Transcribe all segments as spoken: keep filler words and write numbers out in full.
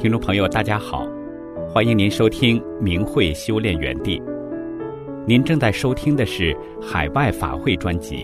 听众朋友大家好，欢迎您收听明慧修炼园地。您正在收听的是海外法会专辑。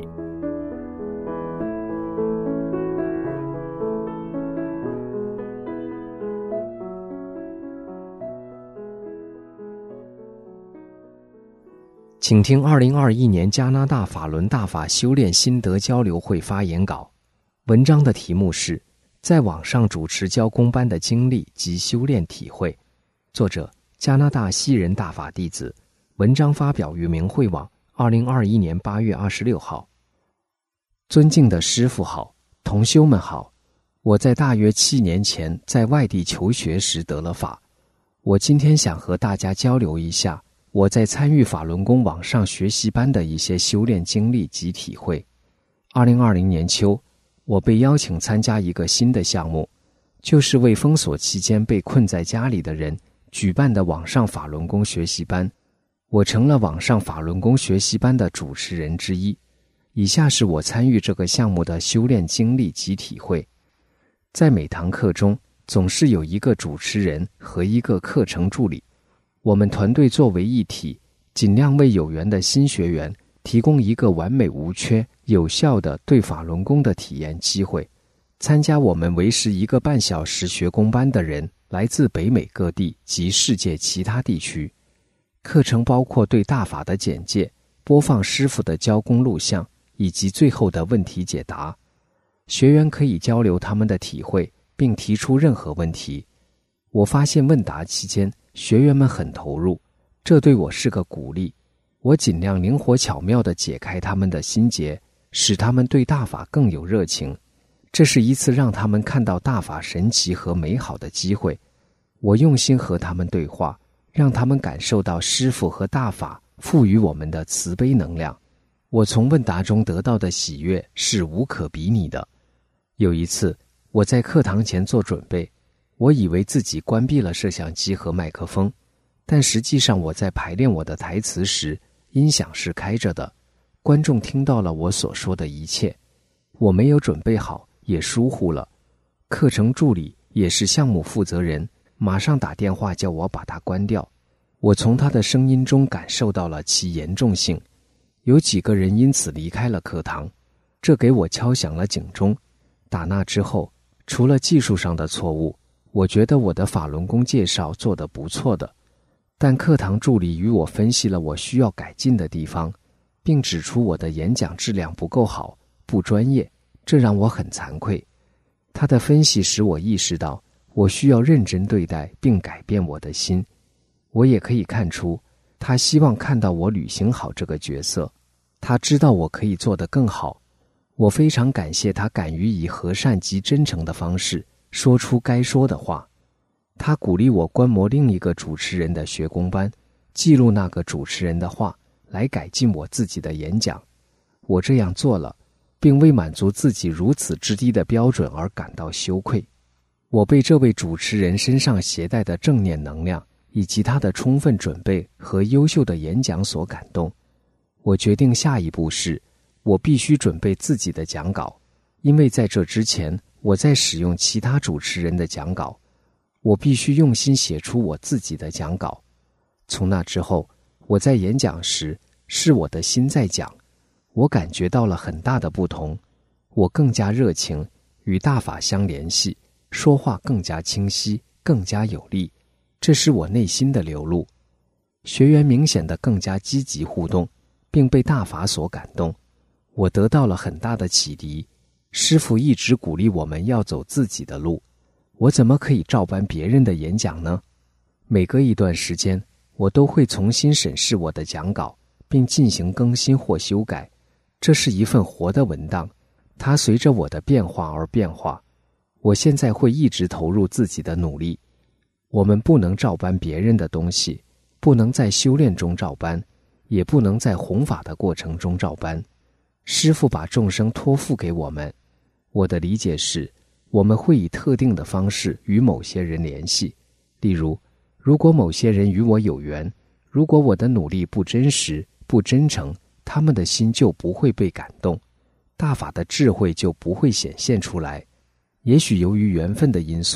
请听二零二一年加拿大法轮大法修炼心得交流会发言稿。文章的题目是在网上主持教工班的经历及修炼体会，作者加拿大西人大法弟子。文章发表于明慧网二零二一年八月二十六号。尊敬的师父好，同修们好。我在大约七年前在外地求学时得了法，我今天想和大家交流一下我在参与法轮功网上学习班的一些修炼经历及体会。二零二零年秋，我被邀请参加一个新的项目，就是为封锁期间被困在家里的人举办的网上法轮功学习班。我成了网上法轮功学习班的主持人之一。以下是我参与这个项目的修炼经历及体会。在每堂课中，总是有一个主持人和一个课程助理。我们团队作为一体，尽量为有缘的新学员提供一个完美无缺、有效的对法轮功的体验机会。参加我们为时一个半小时学功班的人来自北美各地及世界其他地区。课程包括对大法的简介、播放师父的教功录像，以及最后的问题解答。学员可以交流他们的体会，并提出任何问题。我发现问答期间学员们很投入，这对我是个鼓励。我尽量灵活巧妙地解开他们的心结，使他们对大法更有热情。这是一次让他们看到大法神奇和美好的机会。我用心和他们对话，让他们感受到师父和大法赋予我们的慈悲能量。我从问答中得到的喜悦是无可比拟的。有一次，我在课堂前做准备，我以为自己关闭了摄像机和麦克风，但实际上我在排练我的台词时，音响是开着的，观众听到了我所说的一切。我没有准备好，也疏忽了。课程助理也是项目负责人，马上打电话叫我把它关掉。我从他的声音中感受到了其严重性，有几个人因此离开了课堂，这给我敲响了警钟。打那之后，除了技术上的错误，我觉得我的法轮功介绍做得不错的，但课堂助理与我分析了我需要改进的地方，并指出我的演讲质量不够好，不专业，这让我很惭愧。他的分析使我意识到，我需要认真对待并改变我的心。我也可以看出，他希望看到我履行好这个角色，他知道我可以做得更好。我非常感谢他敢于以和善及真诚的方式说出该说的话。他鼓励我观摩另一个主持人的学功班，记录那个主持人的话，来改进我自己的演讲。我这样做了，并为满足自己如此之低的标准而感到羞愧。我被这位主持人身上携带的正念能量，以及他的充分准备和优秀的演讲所感动。我决定下一步是，我必须准备自己的讲稿，因为在这之前，我在使用其他主持人的讲稿。我必须用心写出我自己的讲稿。从那之后，我在演讲时，是我的心在讲，我感觉到了很大的不同。我更加热情，与大法相联系，说话更加清晰，更加有力，这是我内心的流露。学员明显的更加积极互动，并被大法所感动。我得到了很大的启迪。师父一直鼓励我们要走自己的路，我怎么可以照搬别人的演讲呢？每隔一段时间，我都会重新审视我的讲稿，并进行更新或修改。这是一份活的文档，它随着我的变化而变化。我现在会一直投入自己的努力。我们不能照搬别人的东西，不能在修炼中照搬，也不能在弘法的过程中照搬。师父把众生托付给我们，我的理解是，我们会以特定的方式与某些人联系。例如，如果某些人与我有缘，如果我的努力不真实、不真诚，他们的心就不会被感动，大法的智慧就不会显现出来。也许由于缘分的因素，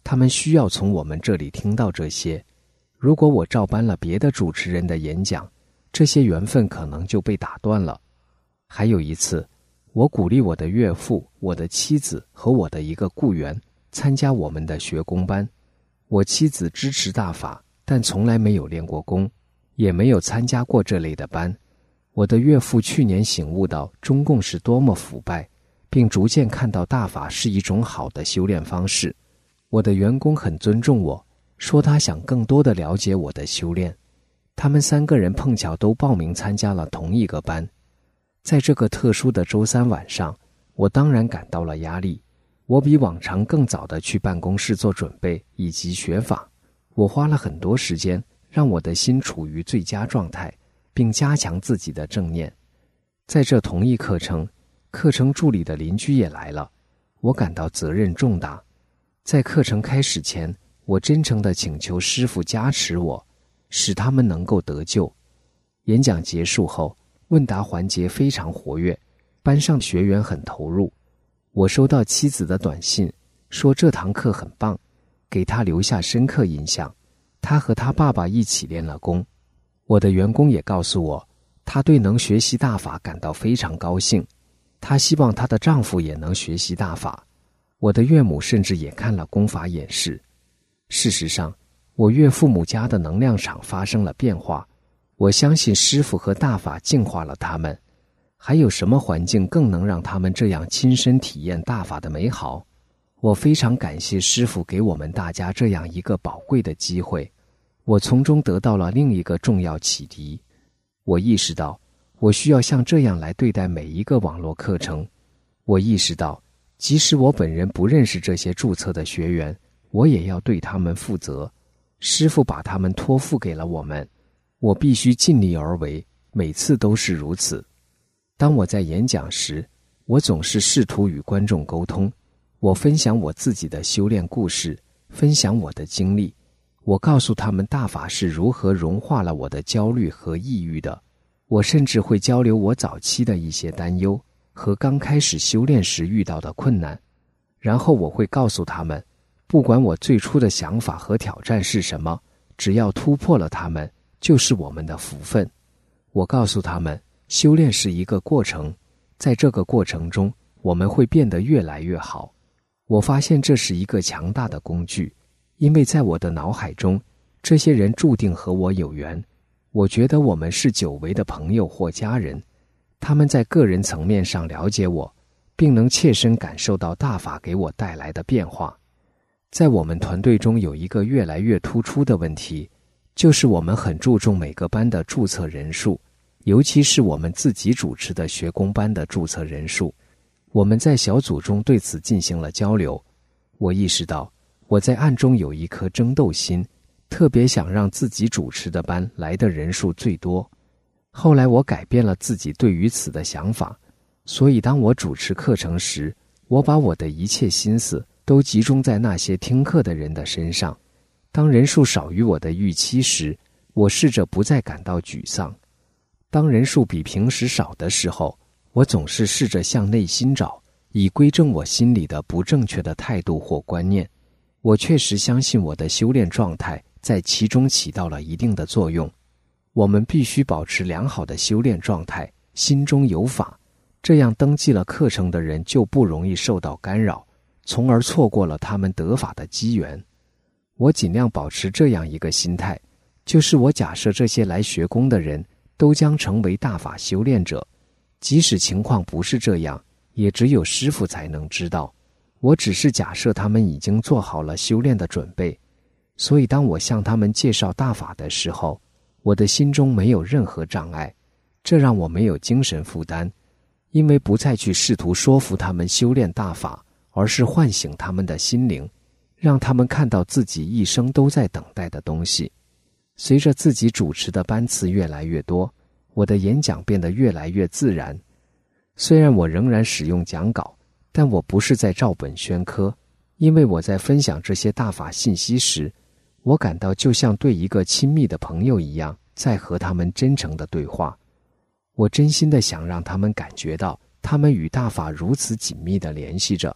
他们需要从我们这里听到这些。如果我照搬了别的主持人的演讲，这些缘分可能就被打断了。还有一次，我鼓励我的岳父、我的妻子和我的一个雇员参加我们的学功班。我妻子支持大法，但从来没有练过功，也没有参加过这类的班。我的岳父去年醒悟到中共是多么腐败，并逐渐看到大法是一种好的修炼方式。我的员工很尊重我，说他想更多地了解我的修炼。他们三个人碰巧都报名参加了同一个班。在这个特殊的周三晚上，我当然感到了压力。我比往常更早地去办公室做准备以及学法。我花了很多时间让我的心处于最佳状态，并加强自己的正念。在这同一课程，课程助理的邻居也来了，我感到责任重大。在课程开始前，我真诚地请求师父加持我，使他们能够得救。演讲结束后，问答环节非常活跃，班上学员很投入。我收到妻子的短信，说这堂课很棒，给他留下深刻印象。他和他爸爸一起练了功。我的员工也告诉我，他对能学习大法感到非常高兴，他希望她的丈夫也能学习大法。我的岳母甚至也看了功法演示。事实上，我岳父母家的能量场发生了变化。我相信师父和大法净化了他们。还有什么环境更能让他们这样亲身体验大法的美好？我非常感谢师父给我们大家这样一个宝贵的机会。我从中得到了另一个重要启迪。我意识到，我需要像这样来对待每一个网络课程。我意识到，即使我本人不认识这些注册的学员，我也要对他们负责。师父把他们托付给了我们，我必须尽力而为，每次都是如此。当我在演讲时，我总是试图与观众沟通。我分享我自己的修炼故事，分享我的经历。我告诉他们大法是如何融化了我的焦虑和抑郁的。我甚至会交流我早期的一些担忧和刚开始修炼时遇到的困难。然后我会告诉他们，不管我最初的想法和挑战是什么，只要突破了它们，就是我们的福分。我告诉他们，修炼是一个过程，在这个过程中，我们会变得越来越好。我发现这是一个强大的工具，因为在我的脑海中，这些人注定和我有缘。我觉得我们是久违的朋友或家人，他们在个人层面上了解我，并能切身感受到大法给我带来的变化。在我们团队中有一个越来越突出的问题，就是我们很注重每个班的注册人数，尤其是我们自己主持的学工班的注册人数。我们在小组中对此进行了交流。我意识到，我在暗中有一颗争斗心，特别想让自己主持的班来的人数最多。后来我改变了自己对于此的想法，所以当我主持课程时，我把我的一切心思都集中在那些听课的人的身上。当人数少于我的预期时，我试着不再感到沮丧。当人数比平时少的时候，我总是试着向内心找，以归正我心里的不正确的态度或观念。我确实相信我的修炼状态在其中起到了一定的作用。我们必须保持良好的修炼状态，心中有法，这样登记了课程的人就不容易受到干扰，从而错过了他们得法的机缘。我尽量保持这样一个心态，就是我假设这些来学功的人都将成为大法修炼者，即使情况不是这样，也只有师父才能知道。我只是假设他们已经做好了修炼的准备，所以当我向他们介绍大法的时候，我的心中没有任何障碍，这让我没有精神负担，因为不再去试图说服他们修炼大法，而是唤醒他们的心灵，让他们看到自己一生都在等待的东西。随着自己主持的班次越来越多，我的演讲变得越来越自然。虽然我仍然使用讲稿，但我不是在照本宣科，因为我在分享这些大法信息时，我感到就像对一个亲密的朋友一样，在和他们真诚的对话。我真心的想让他们感觉到，他们与大法如此紧密地联系着，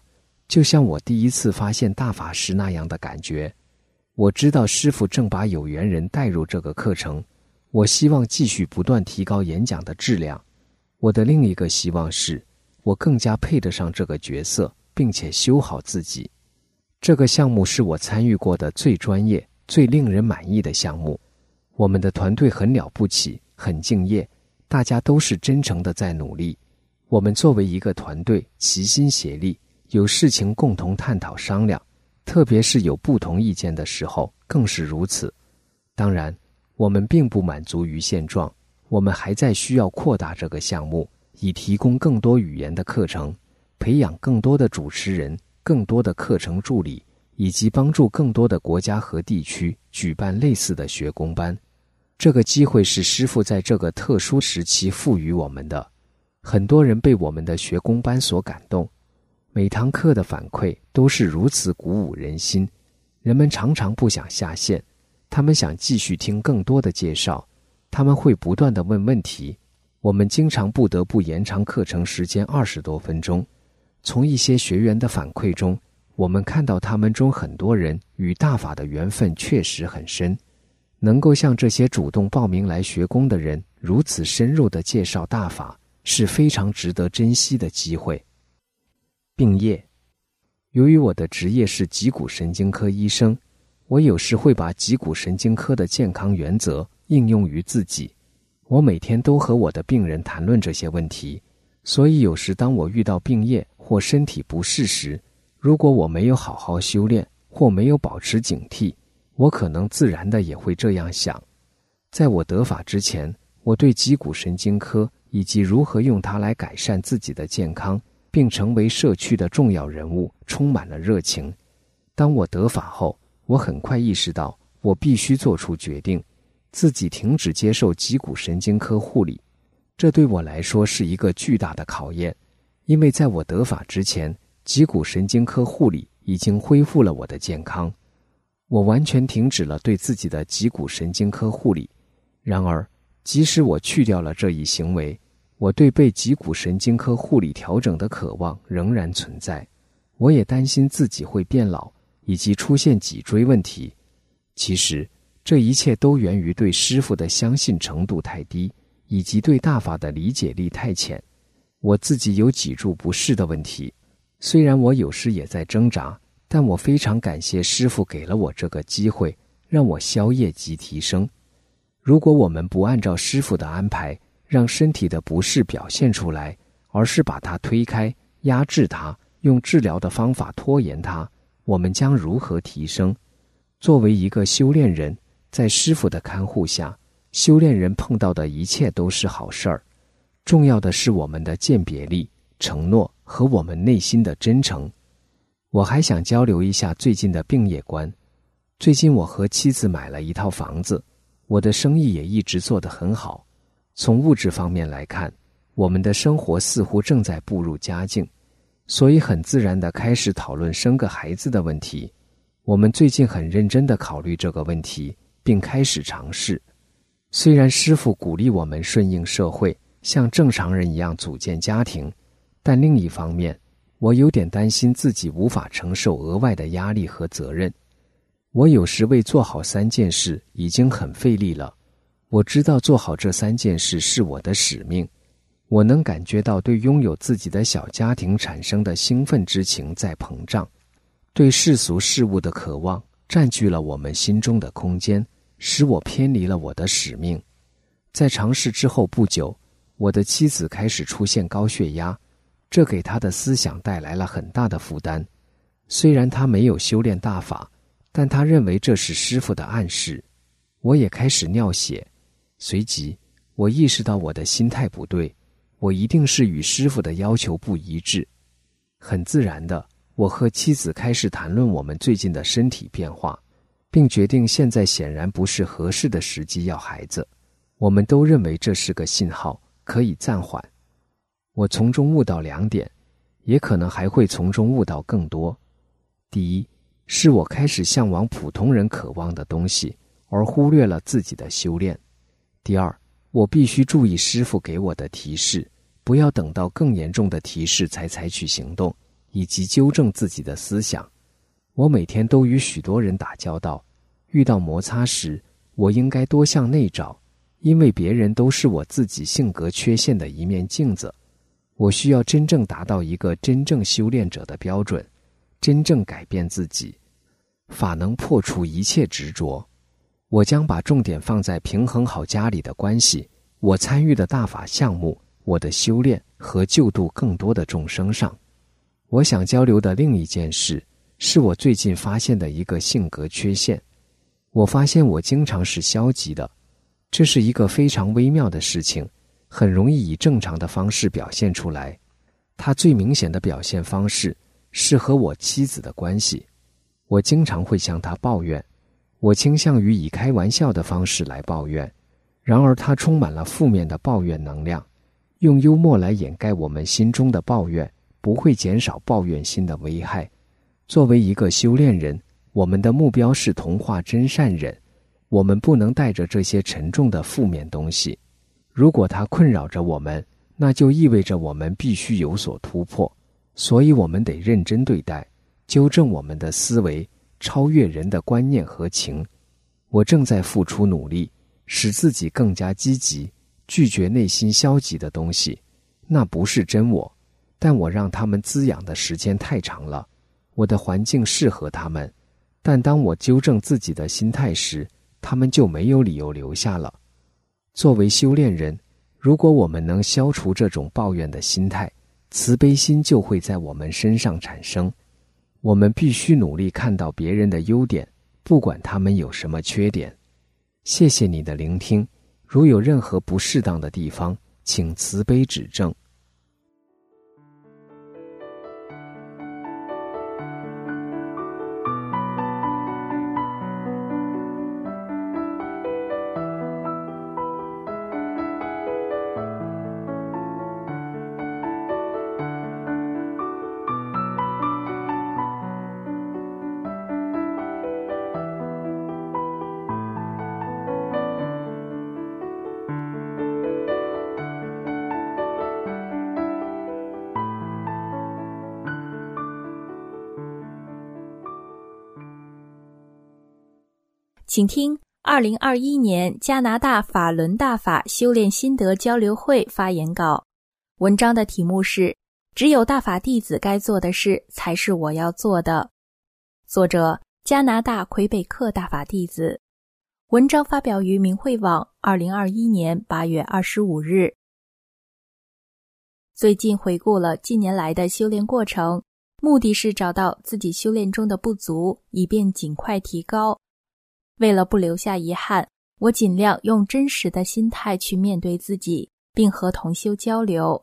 就像我第一次发现大法时那样的感觉。我知道师父正把有缘人带入这个课程，我希望继续不断提高演讲的质量。我的另一个希望是，我更加配得上这个角色，并且修好自己。这个项目是我参与过的最专业、最令人满意的项目。我们的团队很了不起，很敬业，大家都是真诚地在努力。我们作为一个团队，齐心协力，有事情共同探讨商量，特别是有不同意见的时候更是如此。当然，我们并不满足于现状，我们还在需要扩大这个项目，以提供更多语言的课程，培养更多的主持人，更多的课程助理，以及帮助更多的国家和地区举办类似的学工班。这个机会是师父在这个特殊时期赋予我们的。很多人被我们的学工班所感动，每堂课的反馈都是如此鼓舞人心。人们常常不想下线，他们想继续听更多的介绍，他们会不断地问问题。我们经常不得不延长课程时间二十多分钟。从一些学员的反馈中，我们看到他们中很多人与大法的缘分确实很深。能够像这些主动报名来学工的人如此深入地介绍大法，是非常值得珍惜的机会。病业，由于我的职业是脊骨神经科医生，我有时会把脊骨神经科的健康原则应用于自己。我每天都和我的病人谈论这些问题，所以有时当我遇到病业或身体不适时，如果我没有好好修炼或没有保持警惕，我可能自然的也会这样想。在我得法之前，我对脊骨神经科以及如何用它来改善自己的健康，并成为社区的重要人物充满了热情。当我得法后，我很快意识到我必须做出决定，自己停止接受脊骨神经科护理。这对我来说是一个巨大的考验，因为在我得法之前，脊骨神经科护理已经恢复了我的健康。我完全停止了对自己的脊骨神经科护理。然而，即使我去掉了这一行为，我对被脊骨神经科护理调整的渴望仍然存在。我也担心自己会变老，以及出现脊椎问题。其实，这一切都源于对师父的相信程度太低，以及对大法的理解力太浅。我自己有脊柱不适的问题，虽然我有时也在挣扎，但我非常感谢师父给了我这个机会，让我消业及提升。如果我们不按照师父的安排，让身体的不适表现出来，而是把它推开、压制它，用治疗的方法拖延它，我们将如何提升？作为一个修炼人，在师父的看护下，修炼人碰到的一切都是好事儿。重要的是我们的鉴别力、承诺和我们内心的真诚。我还想交流一下最近的病业观。最近我和妻子买了一套房子，我的生意也一直做得很好。从物质方面来看，我们的生活似乎正在步入佳境，所以很自然地开始讨论生个孩子的问题。我们最近很认真地考虑这个问题，并开始尝试。虽然师父鼓励我们顺应社会，像正常人一样组建家庭，但另一方面，我有点担心自己无法承受额外的压力和责任。我有时为做好三件事已经很费力了。我知道做好这三件事是我的使命。我能感觉到对拥有自己的小家庭产生的兴奋之情在膨胀。对世俗事物的渴望占据了我们心中的空间，使我偏离了我的使命。在尝试之后不久，我的妻子开始出现高血压，这给她的思想带来了很大的负担。虽然她没有修炼大法，但她认为这是师父的暗示。我也开始尿血，随即我意识到我的心态不对，我一定是与师父的要求不一致。很自然的，我和妻子开始谈论我们最近的身体变化，并决定现在显然不是合适的时机要孩子。我们都认为这是个信号，可以暂缓。我从中悟到两点，也可能还会从中悟到更多。第一，是我开始向往普通人渴望的东西，而忽略了自己的修炼。第二，我必须注意师父给我的提示，不要等到更严重的提示才采取行动， 以及纠正自己的思想。我每天都与许多人打交道，遇到摩擦时，我应该多向内找，因为别人都是我自己性格缺陷的一面镜子。我需要真正达到一个真正修炼者的标准，真正改变自己。法能破除一切执着。我将把重点放在平衡好家里的关系，我参与的大法项目，我的修炼和救度更多的众生上。我想交流的另一件事，是我最近发现的一个性格缺陷。我发现我经常是消极的，这是一个非常微妙的事情，很容易以正常的方式表现出来。它最明显的表现方式是和我妻子的关系。我经常会向她抱怨，我倾向于以开玩笑的方式来抱怨，然而它充满了负面的抱怨能量。用幽默来掩盖我们心中的抱怨，不会减少抱怨心的危害。作为一个修炼人，我们的目标是同化真善忍，我们不能带着这些沉重的负面东西。如果它困扰着我们，那就意味着我们必须有所突破，所以我们得认真对待，纠正我们的思维，超越人的观念和情。我正在付出努力，使自己更加积极，拒绝内心消极的东西。那不是真我，但我让他们滋养的时间太长了。我的环境适合他们，但当我纠正自己的心态时，他们就没有理由留下了。作为修炼人，如果我们能消除这种抱怨的心态，慈悲心就会在我们身上产生。我们必须努力看到别人的优点，不管他们有什么缺点。谢谢你的聆听，如有任何不适当的地方，请慈悲指正。 请听二零二一年加拿大法轮大法修炼心得交流会发言稿。文章的题目是只有大法弟子该做的事才是我要做的。作者加拿大魁北克大法弟子。文章发表于明慧网二零二一年八月二十五日。最近回顾了近年来的修炼过程，目的是找到自己修炼中的不足，以便尽快提高。为了不留下遗憾，我尽量用真实的心态去面对自己，并和同修交流。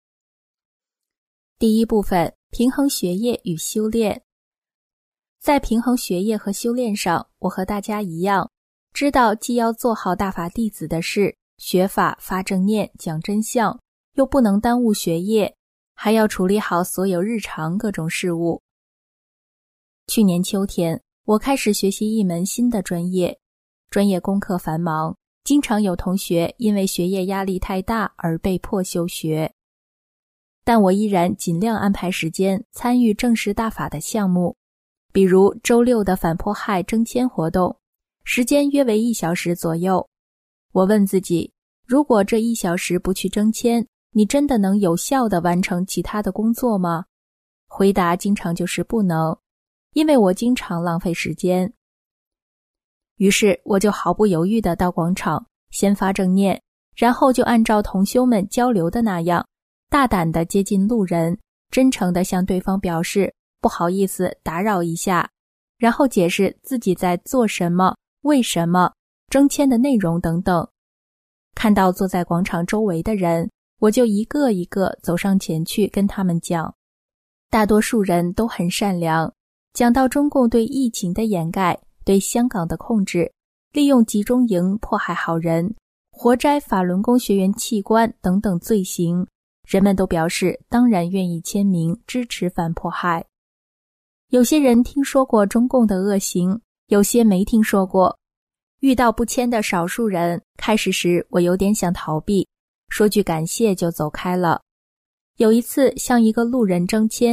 第一部分，平衡学业与修炼。在平衡学业和修炼上，我和大家一样，知道既要做好大法弟子的事，学法、发正念、讲真相，又不能耽误学业，还要处理好所有日常各种事务。去年秋天，我开始学习一门新的专业，专业功课繁忙，经常有同学因为学业压力太大而被迫休学。但我依然尽量安排时间参与正式大法的项目，比如周六的反迫害征签活动，时间约为一小时左右。我问自己，如果这一小时不去征签，你真的能有效地完成其他的工作吗？回答经常就是不能。因为我经常浪费时间。于是我就毫不犹豫地到广场，先发正念，然后就按照同修们交流的那样，大胆地接近路人，真诚地向对方表示不好意思打扰一下，然后解释自己在做什么、为什么、征签的内容等等。看到坐在广场周围的人，我就一个一个走上前去跟他们讲。大多数人都很善良，讲到中共对疫情的掩盖，对香港的控制，利用集中营迫害好人，活摘法轮功学员器官等等罪行，人们都表示当然愿意签名支持反迫害。有些人听说过中共的恶行，有些没听说过。遇到不签的少数人，开始时我有点想逃避，说句感谢就走开了。有一次向一个路人征签，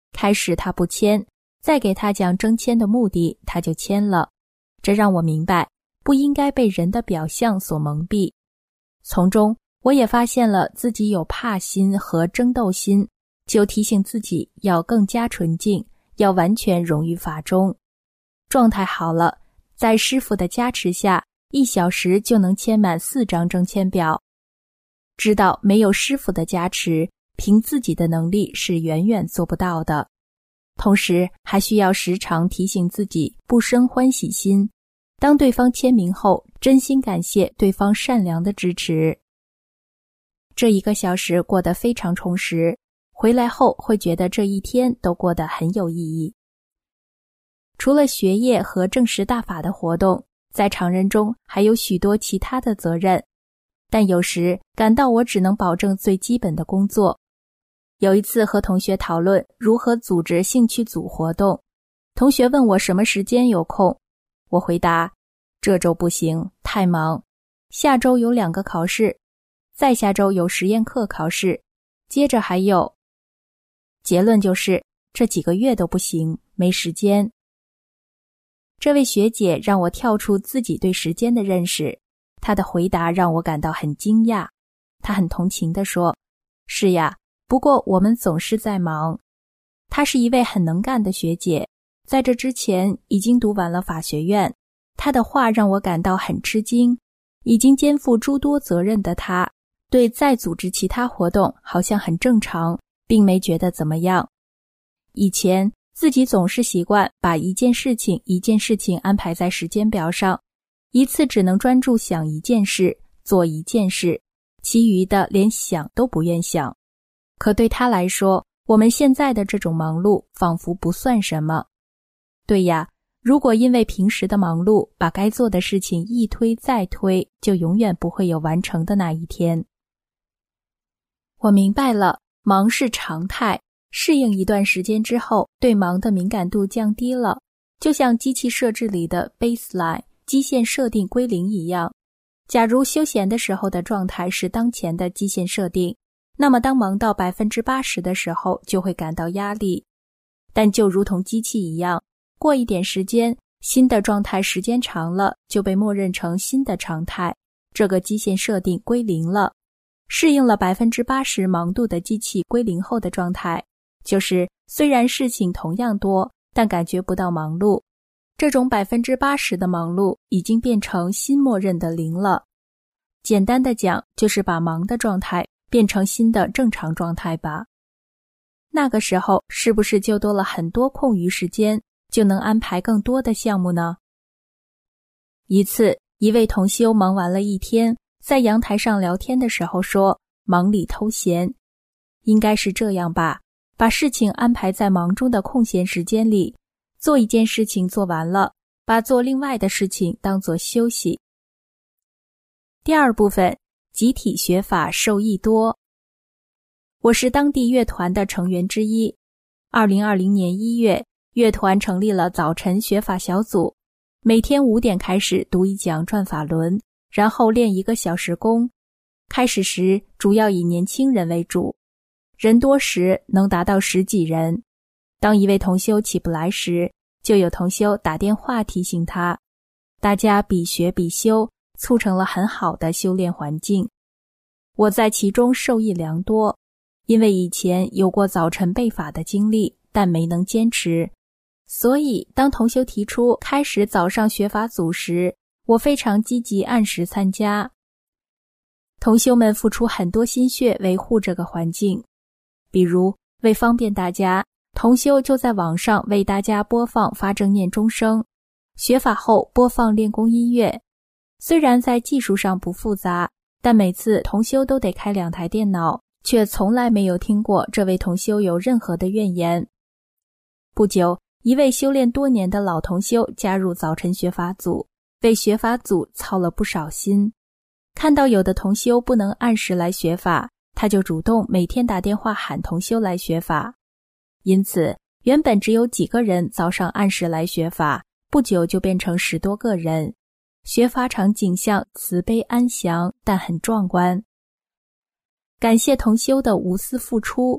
开始他不签，再给他讲征签的目的，他就签了。这让我明白，不应该被人的表象所蒙蔽。从中，我也发现了自己有怕心和争斗心，就提醒自己要更加纯净，要完全融于法中。状态好了，在师父的加持下，一小时就能签满四张征签表。知道没有师父的加持，凭自己的能力是远远做不到的。同时还需要时常提醒自己不生欢喜心，当对方签名后，真心感谢对方善良的支持。这一个小时过得非常充实，回来后会觉得这一天都过得很有意义。除了学业和证实大法的活动，在常人中还有许多其他的责任，但有时感到我只能保证最基本的工作。有一次和同学讨论如何组织兴趣组活动，同学问我什么时间有空，我回答，这周不行，太忙，下周有两个考试，再下周有实验课考试，接着还有。结论就是这几个月都不行，没时间。这位学姐让我跳出自己对时间的认识，她的回答让我感到很惊讶。她很同情地说，是呀，不过我们总是在忙。她是一位很能干的学姐，在这之前已经读完了法学院。她的话让我感到很吃惊，已经肩负诸多责任的她，对再组织其他活动好像很正常，并没觉得怎么样。以前自己总是习惯把一件事情一件事情安排在时间表上，一次只能专注想一件事，做一件事，其余的连想都不愿想。可对他来说，我们现在的这种忙碌仿佛不算什么。对呀，如果因为平时的忙碌把该做的事情一推再推，就永远不会有完成的那一天。我明白了，忙是常态，适应一段时间之后，对忙的敏感度降低了，就像机器设置里的 baseline 基线设定归零一样。假如休闲的时候的状态是当前的基线设定，那么当忙到 百分之八十 的时候就会感到压力。但就如同机器一样，过一点时间，新的状态时间长了就被默认成新的常态，这个基线设定归零了。适应了 百分之八十 忙度的机器归零后的状态，就是虽然事情同样多，但感觉不到忙碌。这种 百分之八十 的忙碌已经变成新默认的零了。简单的讲，就是把忙的状态变成新的正常状态吧。那个时候是不是就多了很多空余时间，就能安排更多的项目呢？一次，一位同修忙完了一天，在阳台上聊天的时候说，忙里偷闲。应该是这样吧，把事情安排在忙中的空闲时间里，做一件事情做完了，把做另外的事情当作休息。第二部分，集体学法受益多。我是当地乐团的成员之一。二零二零年一月，乐团成立了早晨学法小组，每天五点开始读一讲转法轮，然后练一个小时功。开始时主要以年轻人为主，人多时能达到十几人。当一位同修起不来时，就有同修打电话提醒他，大家比学比修，促成了很好的修炼环境。我在其中受益良多，因为以前有过早晨背法的经历，但没能坚持，所以当同修提出开始早上学法组时，我非常积极按时参加。同修们付出很多心血维护这个环境，比如为方便大家，同修就在网上为大家播放发正念钟声，学法后播放练功音乐。虽然在技术上不复杂，但每次同修都得开两台电脑，却从来没有听过这位同修有任何的怨言。不久，一位修炼多年的老同修加入早晨学法组，为学法组操了不少心。看到有的同修不能按时来学法，他就主动每天打电话喊同修来学法。因此，原本只有几个人早上按时来学法，不久就变成十多个人。学法场景象慈悲安详，但很壮观。感谢同修的无私付出，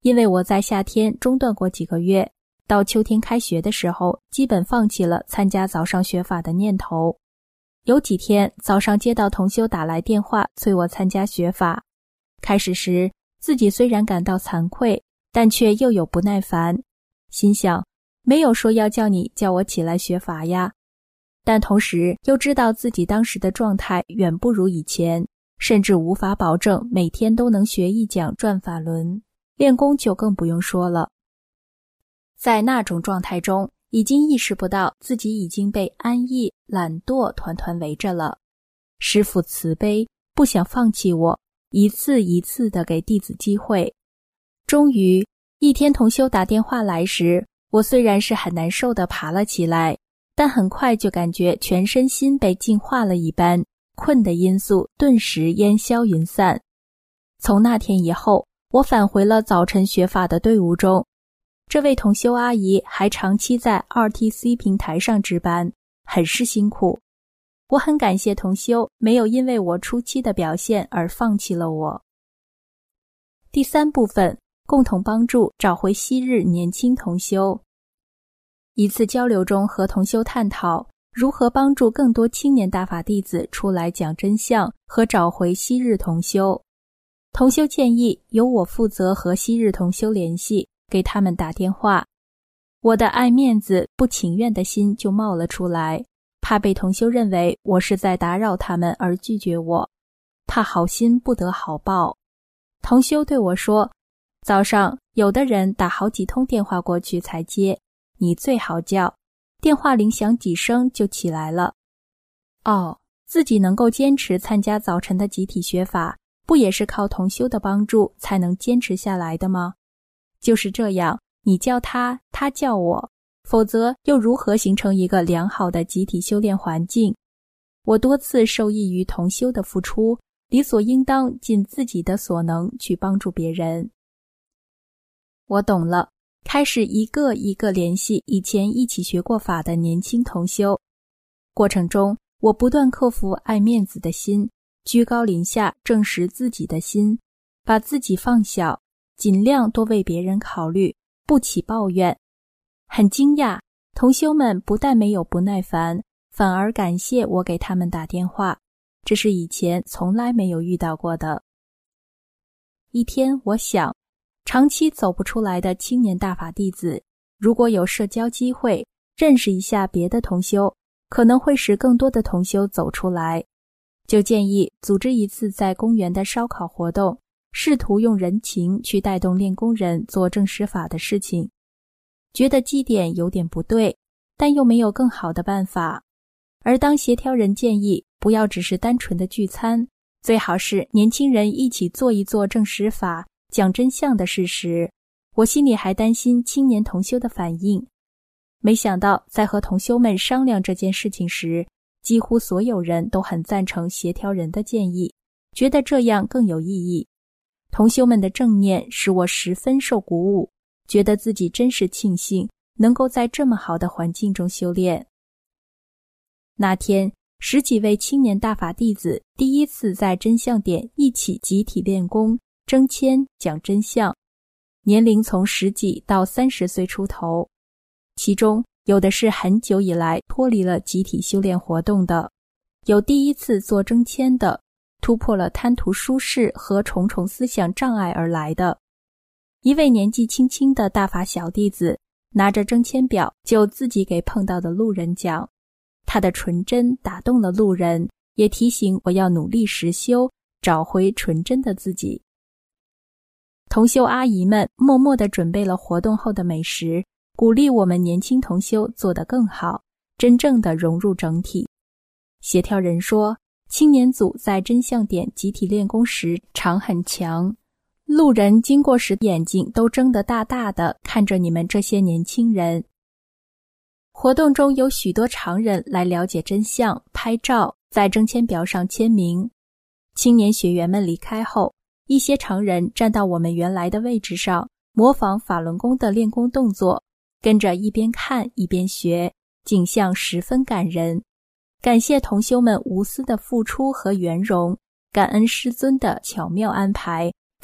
因为我在夏天中断过几个月，到秋天开学的时候，基本放弃了参加早上学法的念头。有几天早上接到同修打来电话催我参加学法，开始时自己虽然感到惭愧，但却又有不耐烦，心想没有说要叫你叫我起来学法呀，但同时又知道自己当时的状态远不如以前，甚至无法保证每天都能学一讲转法轮，练功就更不用说了。在那种状态中，已经意识不到自己已经被安逸、懒惰团团围着了。师父慈悲，不想放弃我，一次一次地给弟子机会。终于，一天同修打电话来时，我虽然是很难受地爬了起来，但很快就感觉全身心被净化了一般，困的因素顿时烟消云散。从那天以后，我返回了早晨学法的队伍中。这位同修阿姨还长期在 R T C 平台上值班，很是辛苦。我很感谢同修没有因为我初期的表现而放弃了我。第三部分，共同帮助找回昔日年轻同修。一次交流中和同修探讨如何帮助更多青年大法弟子出来讲真相和找回昔日同修。同修建议由我负责和昔日同修联系，给他们打电话。我的爱面子不情愿的心就冒了出来，怕被同修认为我是在打扰他们而拒绝我，怕好心不得好报。同修对我说，早上有的人打好几通电话过去才接，你最好叫，电话铃响几声就起来了。哦，自己能够坚持参加早晨的集体学法，不也是靠同修的帮助才能坚持下来的吗？就是这样，你叫他，他叫我，否则又如何形成一个良好的集体修炼环境？我多次受益于同修的付出，理所应当尽自己的所能去帮助别人。我懂了，开始一个一个联系以前一起学过法的年轻同修。过程中，我不断克服爱面子的心，居高临下正视自己的心，把自己放小，尽量多为别人考虑，不起抱怨。很惊讶，同修们不但没有不耐烦，反而感谢我给他们打电话，这是以前从来没有遇到过的。一天，我想，长期走不出来的青年大法弟子，如果有社交机会，认识一下别的同修，可能会使更多的同修走出来。就建议组织一次在公园的烧烤活动，试图用人情去带动练功人做正实法的事情。觉得基点有点不对，但又没有更好的办法。而当协调人建议不要只是单纯的聚餐，最好是年轻人一起做一做正实法、讲真相的事时，我心里还担心青年同修的反应。没想到在和同修们商量这件事情时，几乎所有人都很赞成协调人的建议，觉得这样更有意义。同修们的正念使我十分受鼓舞，觉得自己真是庆幸能够在这么好的环境中修炼。那天，十几位青年大法弟子第一次在真相点一起集体练功、争谦、讲真相，年龄从十几到三十岁出头，其中有的是很久以来脱离了集体修炼活动的，有第一次做争谦的，突破了贪图舒适和重重思想障碍而来的。一位年纪轻轻的大法小弟子拿着争谦表就自己给碰到的路人讲，他的纯真打动了路人，也提醒我要努力实修，找回纯真的自己。同修阿姨们默默地准备了活动后的美食，鼓励我们年轻同修做得更好，真正地融入整体。协调人说，青年组在真相点集体练功时场很强，路人经过时眼睛都睁得大大的看着你们这些年轻人。活动中有许多常人来了解真相，拍照，在征签表上签名。青年学员们离开后，一些常人站到我们原来的位置上，模仿法轮功的练功动作，跟着一边看一边学，景象十分感人。感谢同修们无私的付出和圆融，感恩师尊的巧妙安排，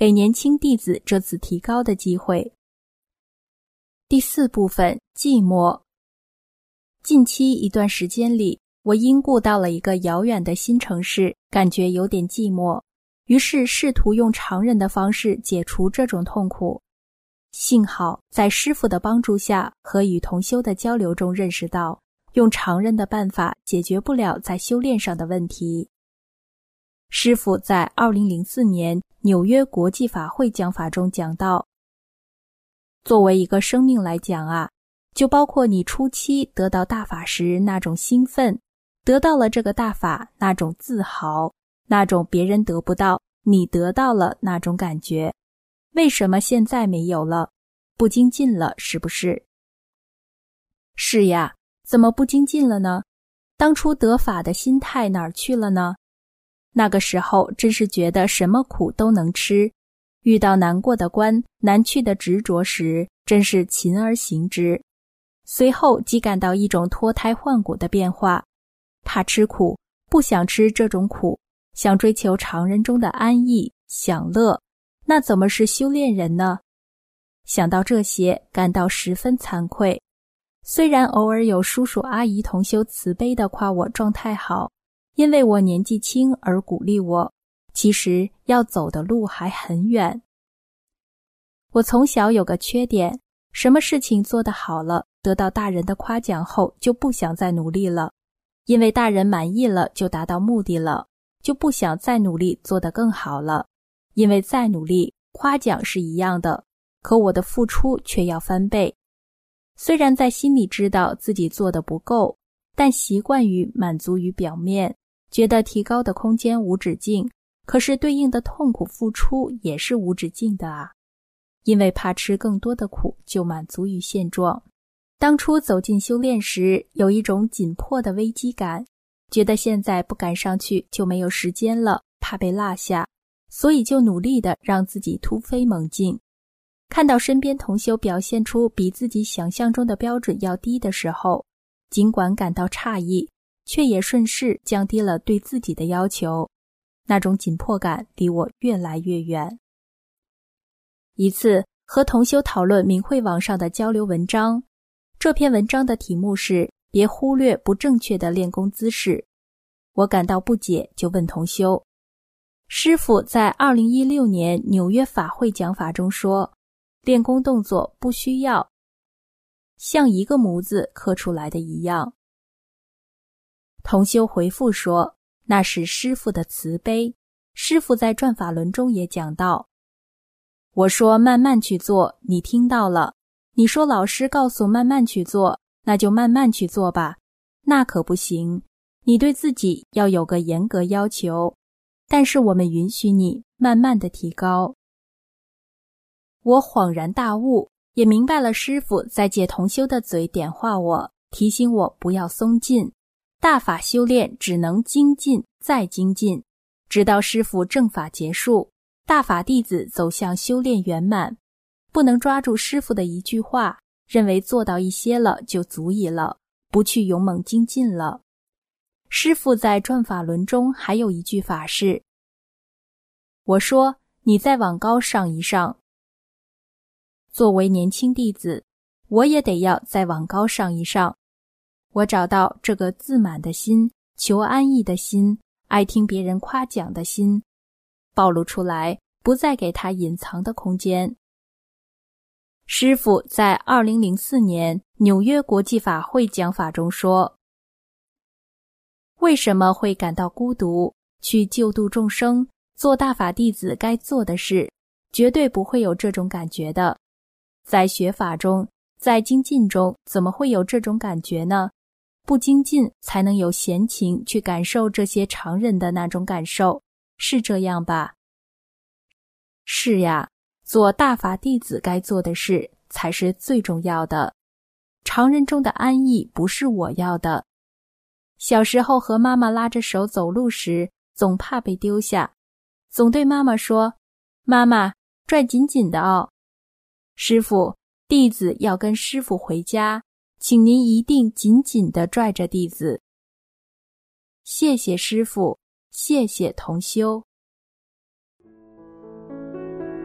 给年轻弟子这次提高的机会。第四部分，寂寞。近期一段时间里，我因故到了一个遥远的新城市，感觉有点寂寞，于是试图用常人的方式解除这种痛苦。幸好在师父的帮助下和与同修的交流中认识到，用常人的办法解决不了在修炼上的问题。师父在二零零四年纽约国际法会讲法中讲到，作为一个生命来讲啊，就包括你初期得到大法时那种兴奋，得到了这个大法那种自豪，那种别人得不到你得到了那种感觉。为什么现在没有了？不精进了是不是？是呀，怎么不精进了呢？当初得法的心态哪儿去了呢？那个时候真是觉得什么苦都能吃，遇到难过的关、难去的执着时，真是勤而行之。随后即感到一种脱胎换骨的变化，怕吃苦，不想吃这种苦，想追求常人中的安逸、享乐，那怎么是修炼人呢？想到这些，感到十分惭愧。虽然偶尔有叔叔阿姨同修慈悲地夸我状态好，因为我年纪轻而鼓励我，其实要走的路还很远。我从小有个缺点，什么事情做得好了，得到大人的夸奖后就不想再努力了，因为大人满意了就达到目的了，就不想再努力做得更好了，因为再努力夸奖是一样的，可我的付出却要翻倍。虽然在心里知道自己做得不够，但习惯于满足于表面，觉得提高的空间无止境，可是对应的痛苦付出也是无止境的啊。因为怕吃更多的苦，就满足于现状。当初走进修炼时，有一种紧迫的危机感，觉得现在不赶上去就没有时间了，怕被落下，所以就努力地让自己突飞猛进。看到身边同修表现出比自己想象中的标准要低的时候，尽管感到诧异，却也顺势降低了对自己的要求，那种紧迫感离我越来越远。一次和同修讨论明慧网上的交流文章，这篇文章的题目是别忽略不正确的练功姿势。我感到不解，就问同修，师父在二零一六年纽约法会讲法中说，练功动作不需要像一个模子刻出来的一样。同修回复说，那是师父的慈悲，师父在转法轮中也讲到。我说慢慢去做，你听到了，你说老师告诉慢慢去做，那就慢慢去做吧，那可不行，你对自己要有个严格要求，但是我们允许你慢慢的提高。我恍然大悟，也明白了师父在借同修的嘴点化我，提醒我不要松劲，大法修炼只能精进再精进，直到师父正法结束，大法弟子走向修炼圆满，不能抓住师父的一句话，认为做到一些了就足以了，不去勇猛精进了。师父在转法轮中还有一句法是，我说你再往高上一上。作为年轻弟子，我也得要再往高上一上。我找到这个自满的心，求安逸的心，爱听别人夸奖的心，暴露出来，不再给他隐藏的空间。师父在二零零四年纽约国际法会讲法中说，为什么会感到孤独？去救度众生，做大法弟子该做的事，绝对不会有这种感觉的。在学法中，在精进中，怎么会有这种感觉呢？不精进才能有闲情去感受这些常人的那种感受，是这样吧？是呀，做大法弟子该做的事才是最重要的。常人中的安逸不是我要的。小时候和妈妈拉着手走路时，总怕被丢下，总对妈妈说，妈妈，拽紧紧的哦。师父，弟子要跟师父回家，请您一定紧紧地拽着弟子。谢谢师父，谢谢同修。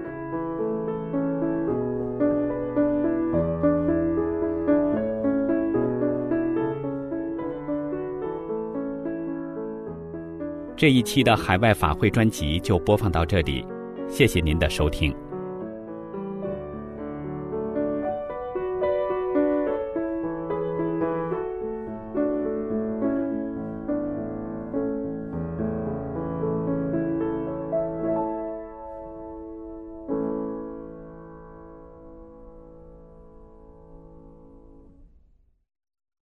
这一期的海外法会专辑就播放到这里，谢谢您的收听。